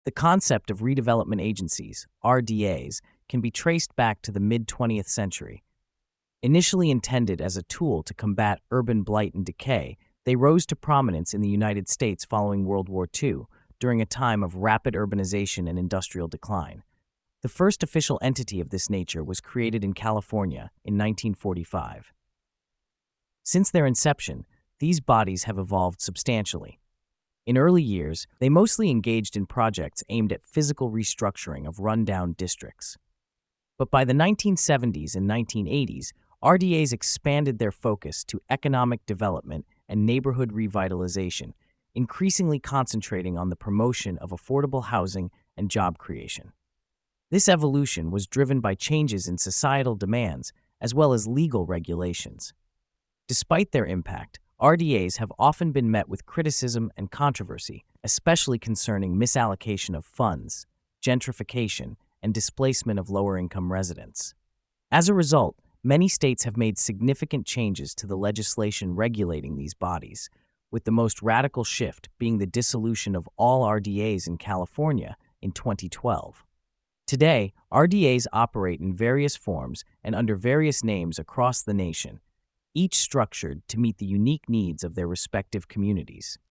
The concept of redevelopment agencies, RDAs, can be traced back to the mid-20th century. Initially intended as a tool to combat urban blight and decay, they rose to prominence in the United States following World War II, during a time of rapid urbanization and industrial decline. The first official entity of this nature was created in California in 1945. Since their inception, these bodies have evolved substantially. In early years, they mostly engaged in projects aimed at physical restructuring of rundown districts. But by the 1970s and 1980s, RDAs expanded their focus to economic development and neighborhood revitalization, increasingly concentrating on the promotion of affordable housing and job creation. This evolution was driven by changes in societal demands as well as legal regulations. Despite their impact, RDAs have often been met with criticism and controversy, especially concerning misallocation of funds, gentrification, and displacement of lower-income residents. As a result, many states have made significant changes to the legislation regulating these bodies, with the most radical shift being the dissolution of all RDAs in California in 2012. Today, RDAs operate in various forms and under various names across the nation, each structured to meet the unique needs of their respective communities.